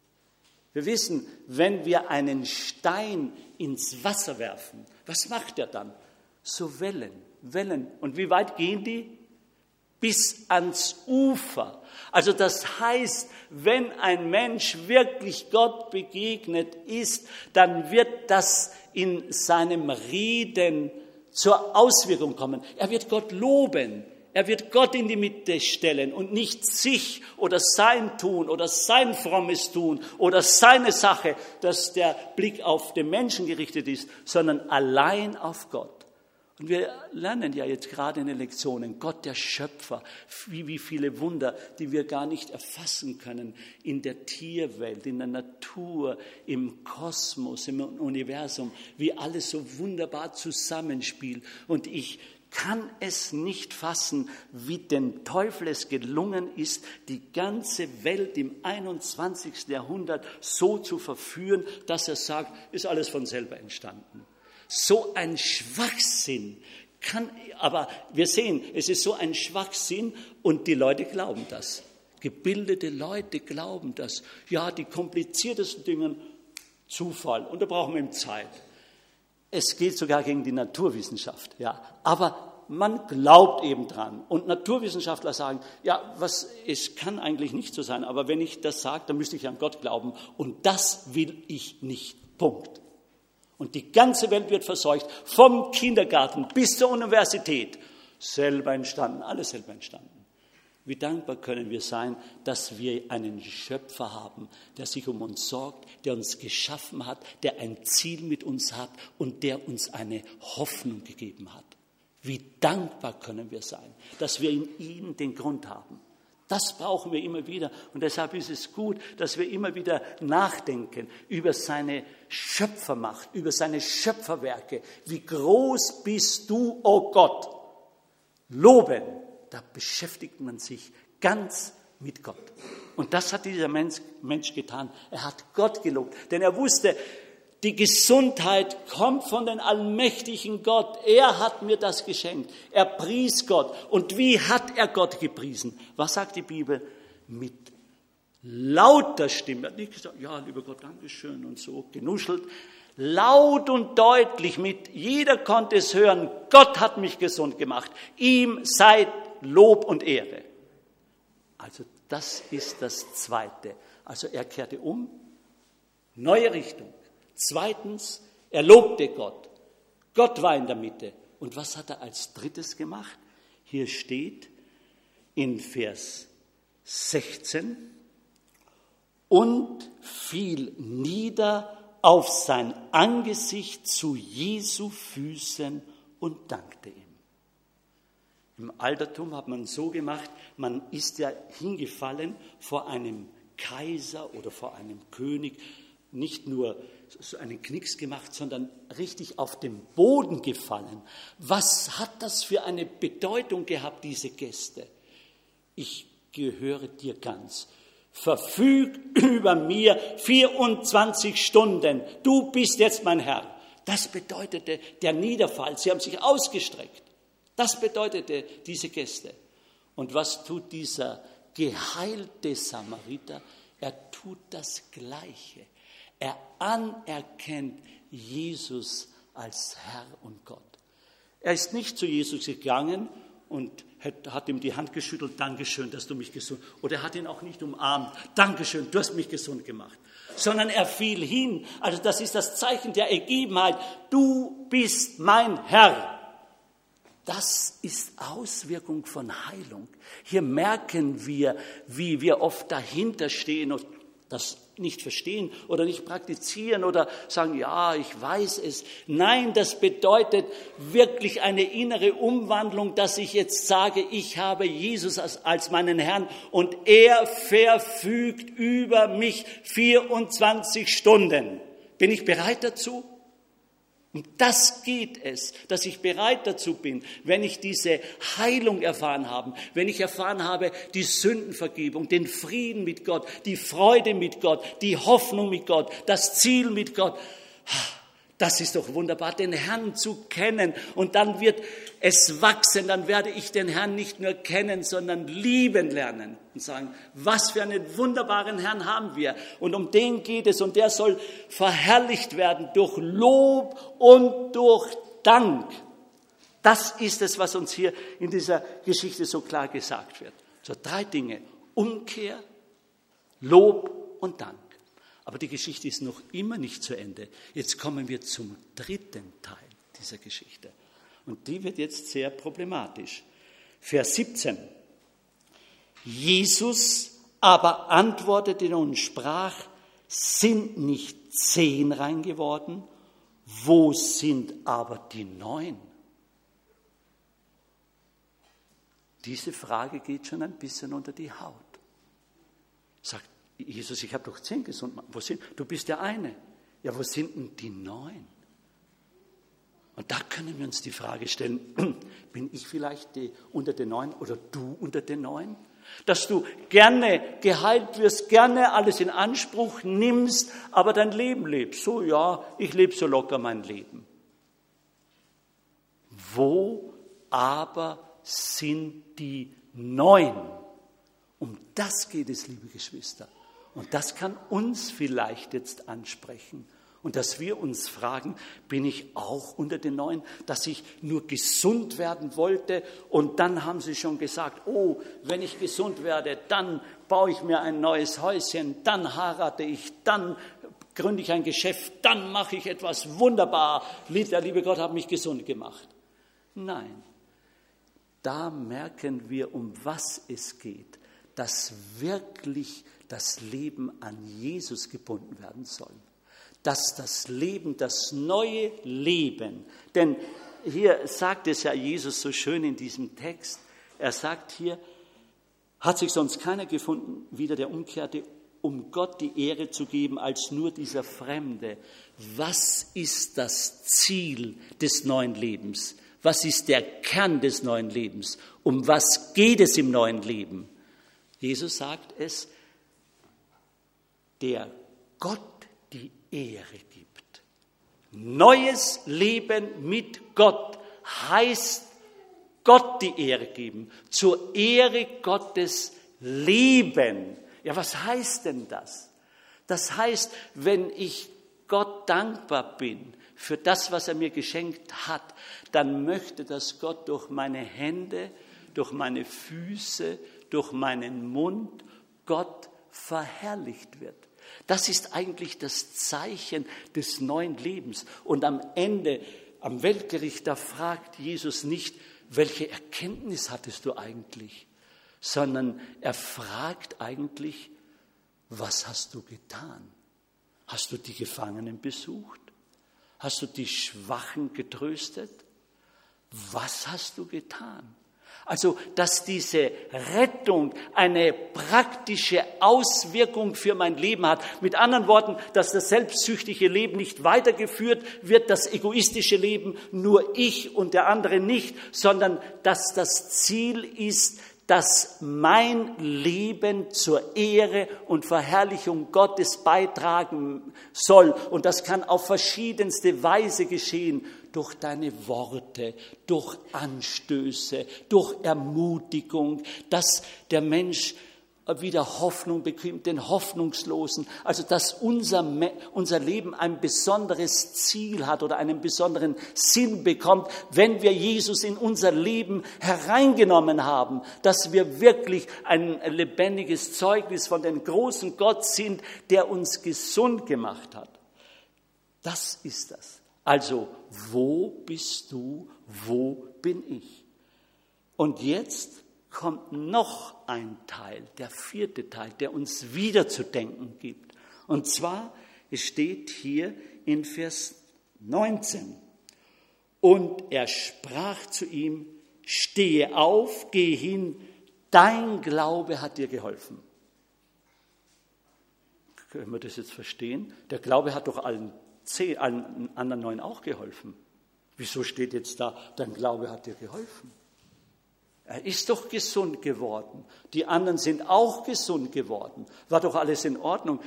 Wir wissen, wenn wir einen Stein ins Wasser werfen, was macht er dann? So Wellen, Wellen. Und wie weit gehen die? Bis ans Ufer. Also das heißt, wenn ein Mensch wirklich Gott begegnet ist, dann wird das in seinem Reden zur Auswirkung kommen. Er wird Gott loben. Er wird Gott in die Mitte stellen und nicht sich oder sein Tun oder sein frommes Tun oder seine Sache, dass der Blick auf den Menschen gerichtet ist, sondern allein auf Gott. Und wir lernen ja jetzt gerade in den Lektionen, Gott der Schöpfer, wie, wie viele Wunder, die wir gar nicht erfassen können in der Tierwelt, in der Natur, im Kosmos, im Universum, wie alles so wunderbar zusammenspielt. Und ich kann es nicht fassen, wie dem Teufel es gelungen ist, die ganze Welt im einundzwanzigsten Jahrhundert so zu verführen, dass er sagt, ist alles von selber entstanden. So ein Schwachsinn kann, aber wir sehen, es ist so ein Schwachsinn und die Leute glauben das. Gebildete Leute glauben das. Ja, die kompliziertesten Dinge, Zufall, und da brauchen wir eben Zeit. Es geht sogar gegen die Naturwissenschaft, ja. Aber man glaubt eben dran. Und Naturwissenschaftler sagen, ja, was, es kann eigentlich nicht so sein, aber wenn ich das sage, dann müsste ich an Gott glauben. Und das will ich nicht. Punkt. Und die ganze Welt wird verseucht, vom Kindergarten bis zur Universität. Selber entstanden, alles selber entstanden. Wie dankbar können wir sein, dass wir einen Schöpfer haben, der sich um uns sorgt, der uns geschaffen hat, der ein Ziel mit uns hat und der uns eine Hoffnung gegeben hat. Wie dankbar können wir sein, dass wir in ihm den Grund haben. Das brauchen wir immer wieder und deshalb ist es gut, dass wir immer wieder nachdenken über seine Schöpfermacht, über seine Schöpferwerke. Wie groß bist du, oh Gott? Loben, da beschäftigt man sich ganz mit Gott. Und das hat dieser Mensch, Mensch getan. Er hat Gott gelobt, denn er wusste, die Gesundheit kommt von dem allmächtigen Gott. Er hat mir das geschenkt. Er pries Gott. Und wie hat er Gott gepriesen? Was sagt die Bibel? Mit lauter Stimme. Er hat nicht gesagt, ja, lieber Gott, Dankeschön und so, genuschelt. Laut und deutlich, mit jeder konnte es hören, Gott hat mich gesund gemacht. Ihm sei Lob und Ehre. Also das ist das Zweite. Also er kehrte um, neue Richtung. Zweitens, er lobte Gott. Gott war in der Mitte. Und was hat er als drittes gemacht? Hier steht in Vers sechzehn, und fiel nieder auf sein Angesicht zu Jesu Füßen und dankte ihm. Im Altertum hat man so gemacht, man ist ja hingefallen vor einem Kaiser oder vor einem König, nicht nur so einen Knicks gemacht, sondern richtig auf den Boden gefallen. Was hat das für eine Bedeutung gehabt, diese Geste? Ich gehöre dir ganz. Verfüg über mir vierundzwanzig Stunden. Du bist jetzt mein Herr. Das bedeutete der Niederfall. Sie haben sich ausgestreckt. Das bedeutete diese Geste. Und was tut dieser geheilte Samariter? Er tut das Gleiche. Er anerkennt Jesus als Herr und Gott. Er ist nicht zu Jesus gegangen und hat ihm die Hand geschüttelt, Dankeschön, dass du mich gesund, oder er hat ihn auch nicht umarmt, Dankeschön, du hast mich gesund gemacht, sondern er fiel hin. Also das ist das Zeichen der Ergebenheit. Du bist mein Herr. Das ist Auswirkung von Heilung. Hier merken wir, wie wir oft dahinter stehen und das nicht verstehen oder nicht praktizieren oder sagen, ja, ich weiß es. Nein, das bedeutet wirklich eine innere Umwandlung, dass ich jetzt sage, ich habe Jesus als, als meinen Herrn und er verfügt über mich vierundzwanzig Stunden. Bin ich bereit dazu? Um das geht es, dass ich bereit dazu bin, wenn ich diese Heilung erfahren habe, wenn ich erfahren habe, die Sündenvergebung, den Frieden mit Gott, die Freude mit Gott, die Hoffnung mit Gott, das Ziel mit Gott. Das ist doch wunderbar, den Herrn zu kennen. Und dann wird es wachsen, dann werde ich den Herrn nicht nur kennen, sondern lieben lernen und sagen, was für einen wunderbaren Herrn haben wir. Und um den geht es und der soll verherrlicht werden durch Lob und durch Dank. Das ist es, was uns hier in dieser Geschichte so klar gesagt wird. So drei Dinge, Umkehr, Lob und Dank. Aber die Geschichte ist noch immer nicht zu Ende. Jetzt kommen wir zum dritten Teil dieser Geschichte. Und die wird jetzt sehr problematisch. Vers siebzehn. Jesus aber antwortete und sprach, sind nicht zehn rein geworden? Wo sind aber die neun? Diese Frage geht schon ein bisschen unter die Haut. Sagt Jesus, ich habe doch zehn gesund gemacht. Wo sind? Du bist der eine. Ja, wo sind denn die neun? Und da können wir uns die Frage stellen, bin ich vielleicht die, unter den neun oder du unter den neun? Dass du gerne geheilt wirst, gerne alles in Anspruch nimmst, aber dein Leben lebst. So, ja, ich lebe so locker mein Leben. Wo aber sind die neun? Um das geht es, liebe Geschwister. Und das kann uns vielleicht jetzt ansprechen. Und dass wir uns fragen, bin ich auch unter den Neuen, dass ich nur gesund werden wollte und dann haben sie schon gesagt, oh, wenn ich gesund werde, dann baue ich mir ein neues Häuschen, dann heirate ich, dann gründe ich ein Geschäft, dann mache ich etwas wunderbar. Der liebe Gott hat mich gesund gemacht. Nein, da merken wir, um was es geht, dass wirklich das Leben an Jesus gebunden werden soll. Dass das Leben, das neue Leben, denn hier sagt es ja Jesus so schön in diesem Text, er sagt hier, hat sich sonst keiner gefunden, wieder der Umkehrte, um Gott die Ehre zu geben, als nur dieser Fremde. Was ist das Ziel des neuen Lebens? Was ist der Kern des neuen Lebens? Um was geht es im neuen Leben? Jesus sagt es, der Gott die Ehre gibt. Neues Leben mit Gott heißt Gott die Ehre geben, zur Ehre Gottes leben. Ja, was heißt denn das? Das heißt, wenn ich Gott dankbar bin für das, was er mir geschenkt hat, dann möchte, dass Gott durch meine Hände, durch meine Füße, durch meinen Mund Gott verherrlicht wird. Das ist eigentlich das Zeichen des neuen Lebens. Und am Ende, am Weltgericht, da fragt Jesus nicht, welche Erkenntnis hattest du eigentlich, sondern er fragt eigentlich, was hast du getan? Hast du die Gefangenen besucht? Hast du die Schwachen getröstet? Was hast du getan? Also, dass diese Rettung eine praktische Auswirkung für mein Leben hat. Mit anderen Worten, dass das selbstsüchtige Leben nicht weitergeführt wird, das egoistische Leben nur ich und der andere nicht, sondern dass das Ziel ist, dass mein Leben zur Ehre und Verherrlichung Gottes beitragen soll. Und das kann auf verschiedenste Weise geschehen. Durch deine Worte, durch Anstöße, durch Ermutigung, dass der Mensch wieder Hoffnung bekommt, den Hoffnungslosen. Also dass unser, unser Leben ein besonderes Ziel hat oder einen besonderen Sinn bekommt, wenn wir Jesus in unser Leben hereingenommen haben, dass wir wirklich ein lebendiges Zeugnis von dem großen Gott sind, der uns gesund gemacht hat. Das ist das. Also, wo bist du, wo bin ich? Und jetzt kommt noch ein Teil, der vierte Teil, der uns wieder zu denken gibt. Und zwar, es steht hier in Vers neunzehn. Und er sprach zu ihm, stehe auf, geh hin, dein Glaube hat dir geholfen. Können wir das jetzt verstehen? Der Glaube hat doch allen, zehn, allen anderen neun auch geholfen. Wieso steht jetzt da, dein Glaube hat dir geholfen? Er ist doch gesund geworden. Die anderen sind auch gesund geworden. War doch alles in Ordnung.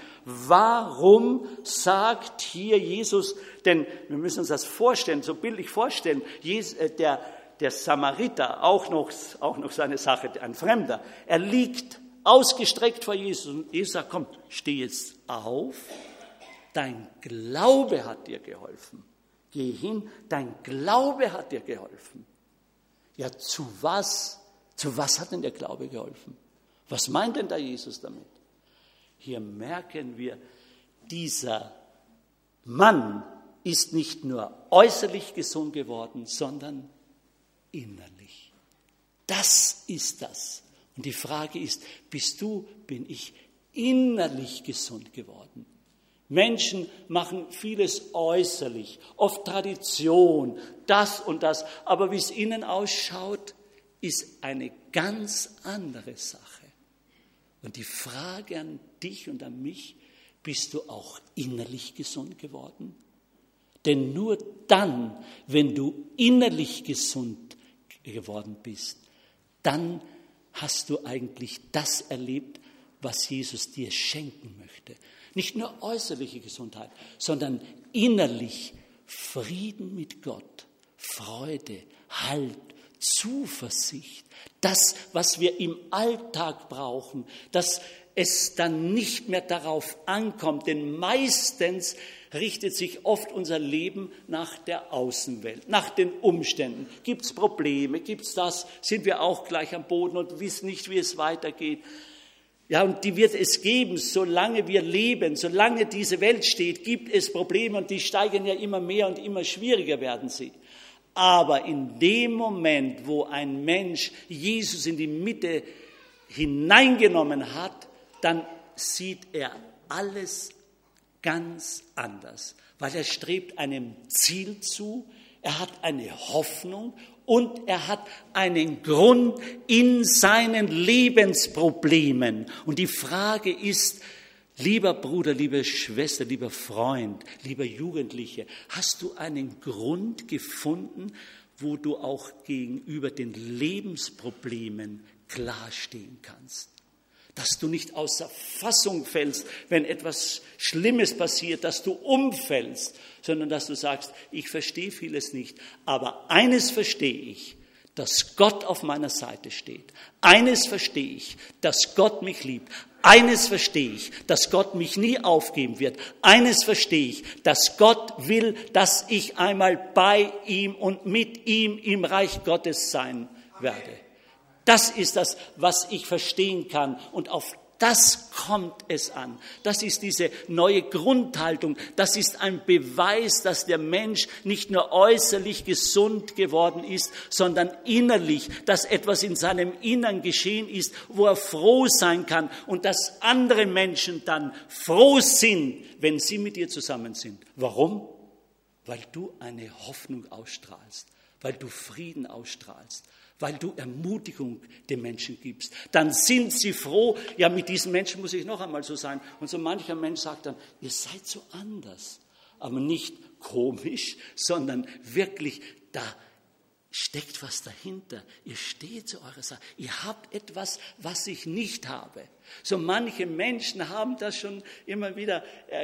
Warum sagt hier Jesus, denn wir müssen uns das vorstellen, so bildlich vorstellen, der, der Samariter, auch noch, auch noch seine Sache, ein Fremder, er liegt ausgestreckt vor Jesus und Jesus sagt, komm, steh jetzt auf, dein Glaube hat dir geholfen. Geh hin, dein Glaube hat dir geholfen. Ja, zu was? Zu was hat denn der Glaube geholfen? Was meint denn da Jesus damit? Hier merken wir, dieser Mann ist nicht nur äußerlich gesund geworden, sondern innerlich. Das ist das. Und die Frage ist, bist du, bin ich innerlich gesund geworden? Menschen machen vieles äußerlich, oft Tradition, das und das. Aber wie es innen ausschaut, ist eine ganz andere Sache. Und die Frage an dich und an mich, bist du auch innerlich gesund geworden? Denn nur dann, wenn du innerlich gesund geworden bist, dann hast du eigentlich das erlebt, was Jesus dir schenken möchte. Nicht nur äußerliche Gesundheit, sondern innerlich Frieden mit Gott, Freude, Halt, Zuversicht. Das, was wir im Alltag brauchen, dass es dann nicht mehr darauf ankommt, denn meistens richtet sich oft unser Leben nach der Außenwelt, nach den Umständen. Gibt es Probleme, gibt es das, sind wir auch gleich am Boden und wissen nicht, wie es weitergeht. Ja, und die wird es geben, solange wir leben, solange diese Welt steht, gibt es Probleme und die steigen ja immer mehr und immer schwieriger werden sie. Aber in dem Moment, wo ein Mensch Jesus in die Mitte hineingenommen hat, dann sieht er alles ganz anders, weil er strebt einem Ziel zu, er hat eine Hoffnung und er hat einen Grund in seinen Lebensproblemen. Und die Frage ist, lieber Bruder, liebe Schwester, lieber Freund, lieber Jugendliche, hast du einen Grund gefunden, wo du auch gegenüber den Lebensproblemen klar stehen kannst? Dass du nicht außer Fassung fällst, wenn etwas Schlimmes passiert, dass du umfällst, sondern dass du sagst, ich verstehe vieles nicht, aber eines verstehe ich, dass Gott auf meiner Seite steht. Eines verstehe ich, dass Gott mich liebt. Eines verstehe ich, dass Gott mich nie aufgeben wird. Eines verstehe ich, dass Gott will, dass ich einmal bei ihm und mit ihm im Reich Gottes sein werde. Das ist das, was ich verstehen kann. Und auf das kommt es an. Das ist diese neue Grundhaltung. Das ist ein Beweis, dass der Mensch nicht nur äußerlich gesund geworden ist, sondern innerlich, dass etwas in seinem Innern geschehen ist, wo er froh sein kann und dass andere Menschen dann froh sind, wenn sie mit dir zusammen sind. Warum? Weil du eine Hoffnung ausstrahlst, weil du Frieden ausstrahlst, weil du Ermutigung den Menschen gibst. Dann sind sie froh, ja, mit diesen Menschen muss ich noch einmal so sein. Und so mancher Mensch sagt dann, ihr seid so anders. Aber nicht komisch, sondern wirklich, da steckt was dahinter. Ihr steht zu eurer Sache. Ihr habt etwas, was ich nicht habe. So manche Menschen haben das schon immer wieder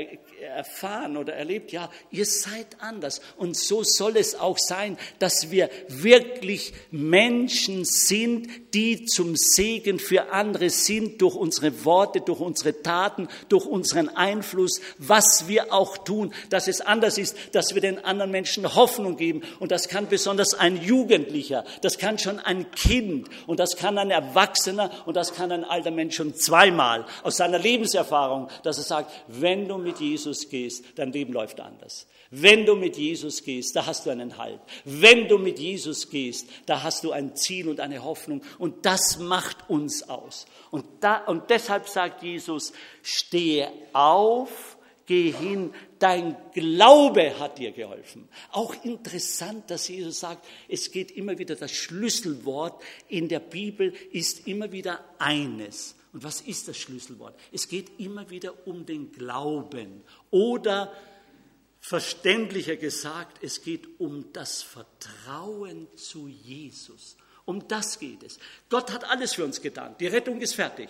erfahren oder erlebt. Ja, ihr seid anders. Und so soll es auch sein, dass wir wirklich Menschen sind, die zum Segen für andere sind, durch unsere Worte, durch unsere Taten, durch unseren Einfluss, was wir auch tun, dass es anders ist, dass wir den anderen Menschen Hoffnung geben. Und das kann besonders ein Jugendlicher, das kann schon ein Kind und das kann ein Erwachsener und das kann ein alter Mensch schon zwei zweimal aus seiner Lebenserfahrung, dass er sagt, wenn du mit Jesus gehst, dein Leben läuft anders. Wenn du mit Jesus gehst, da hast du einen Halt. Wenn du mit Jesus gehst, da hast du ein Ziel und eine Hoffnung. Und das macht uns aus. Und, da, und deshalb sagt Jesus, stehe auf, geh hin, dein Glaube hat dir geholfen. Auch interessant, dass Jesus sagt, es geht immer wieder, das Schlüsselwort in der Bibel ist immer wieder eines. Und was ist das Schlüsselwort? Es geht immer wieder um den Glauben. Oder verständlicher gesagt, es geht um das Vertrauen zu Jesus. Um das geht es. Gott hat alles für uns getan. Die Rettung ist fertig.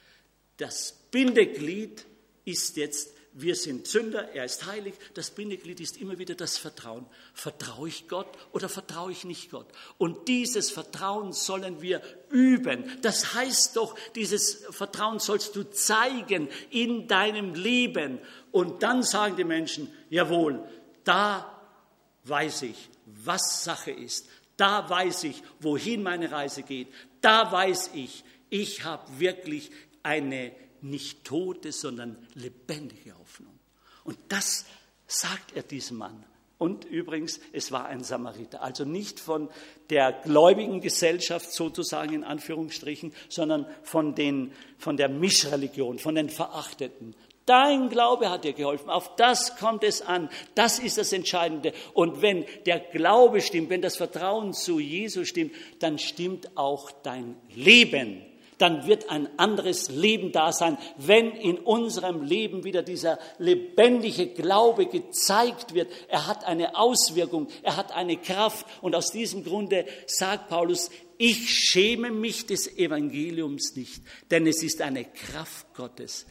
Das Bindeglied ist jetzt, wir sind Sünder, er ist heilig. Das Bindeglied ist immer wieder das Vertrauen. Vertraue ich Gott oder vertraue ich nicht Gott? Und dieses Vertrauen sollen wir üben. Das heißt doch, dieses Vertrauen sollst du zeigen in deinem Leben. Und dann sagen die Menschen, jawohl, da weiß ich, was Sache ist. Da weiß ich, wohin meine Reise geht. Da weiß ich, ich habe wirklich eine nicht tote, sondern lebendige Hoffnung. Und das sagt er diesem Mann. Und übrigens, es war ein Samariter. Also nicht von der gläubigen Gesellschaft sozusagen in Anführungsstrichen, sondern von, den, von der Mischreligion, von den Verachteten. Dein Glaube hat dir geholfen. Auf das kommt es an. Das ist das Entscheidende. Und wenn der Glaube stimmt, wenn das Vertrauen zu Jesus stimmt, dann stimmt auch dein Leben. Dann wird ein anderes Leben da sein, wenn in unserem Leben wieder dieser lebendige Glaube gezeigt wird. Er hat eine Auswirkung, er hat eine Kraft. Und aus diesem Grunde sagt Paulus, ich schäme mich des Evangeliums nicht, denn es ist eine Kraft Gottes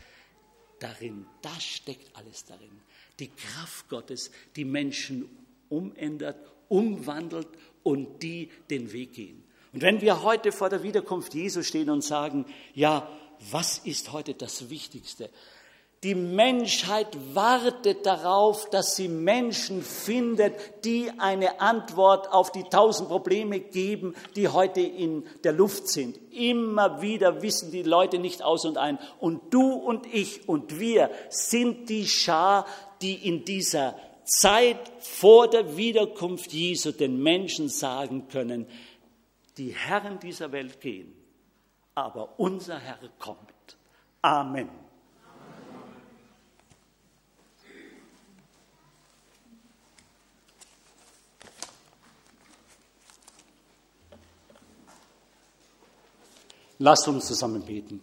darin. Da steckt alles darin. Die Kraft Gottes, die Menschen umändert, umwandelt und die den Weg gehen. Und wenn wir heute vor der Wiederkunft Jesu stehen und sagen, ja, was ist heute das Wichtigste? Die Menschheit wartet darauf, dass sie Menschen findet, die eine Antwort auf die tausend Probleme geben, die heute in der Luft sind. Immer wieder wissen die Leute nicht aus und ein. Und du und ich und wir sind die Schar, die in dieser Zeit vor der Wiederkunft Jesu den Menschen sagen können, die Herren dieser Welt gehen, aber unser Herr kommt. Amen. Lasst uns zusammen beten.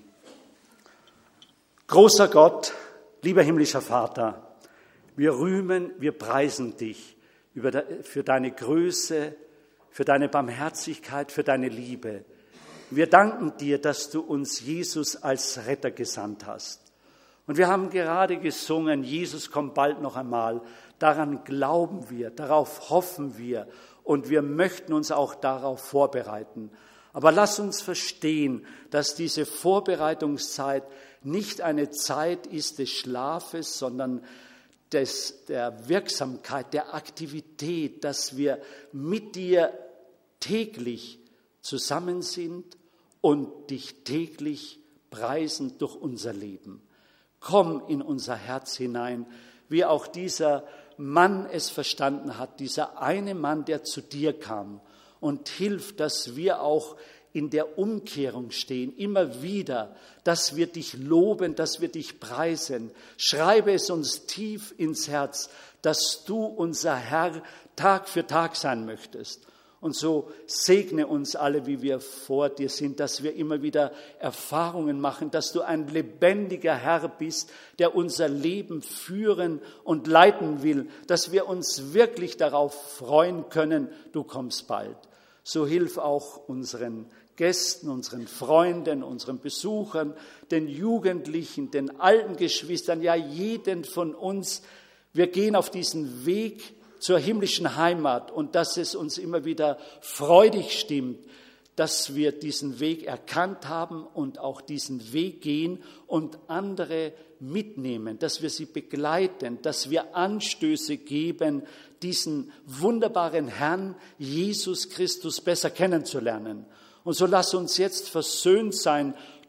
Großer Gott, lieber himmlischer Vater, wir rühmen, wir preisen dich für deine Größe, für deine Barmherzigkeit, für deine Liebe. Wir danken dir, dass du uns Jesus als Retter gesandt hast. Und wir haben gerade gesungen, Jesus kommt bald noch einmal. Daran glauben wir, darauf hoffen wir und wir möchten uns auch darauf vorbereiten. Aber lass uns verstehen, dass diese Vorbereitungszeit nicht eine Zeit ist des Schlafes, sondern des, der Wirksamkeit, der Aktivität, dass wir mit dir täglich zusammen sind und dich täglich preisen durch unser Leben. Komm in unser Herz hinein, wie auch dieser Mann es verstanden hat, dieser eine Mann, der zu dir kam, und hilf, dass wir auch in der Umkehrung stehen, immer wieder, dass wir dich loben, dass wir dich preisen. Schreibe es uns tief ins Herz, dass du unser Herr Tag für Tag sein möchtest. Und so segne uns alle, wie wir vor dir sind, dass wir immer wieder Erfahrungen machen, dass du ein lebendiger Herr bist, der unser Leben führen und leiten will, dass wir uns wirklich darauf freuen können, du kommst bald. So hilf auch unseren Gästen, unseren Freunden, unseren Besuchern, den Jugendlichen, den alten Geschwistern, ja jeden von uns. Wir gehen auf diesen Weg zur himmlischen Heimat und dass es uns immer wieder freudig stimmt, dass wir diesen Weg erkannt haben und auch diesen Weg gehen und andere mitnehmen, dass wir sie begleiten, dass wir Anstöße geben, diesen wunderbaren Herrn Jesus Christus besser kennenzulernen. Und so lass uns jetzt versöhnt sein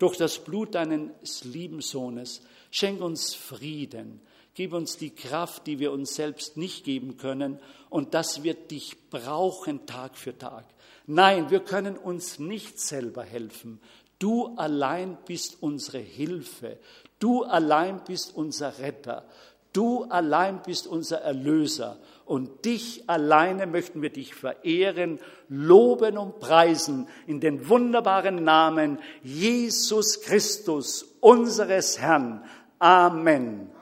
durch das Blut deines lieben Sohnes. Schenk uns Frieden. Gib uns die Kraft, die wir uns selbst nicht geben können und dass wir dich brauchen Tag für Tag. Nein, wir können uns nicht selber helfen. Du allein bist unsere Hilfe. Du allein bist unser Retter. Du allein bist unser Erlöser. Und dich alleine möchten wir dich verehren, loben und preisen in den wunderbaren Namen Jesus Christus, unseres Herrn. Amen.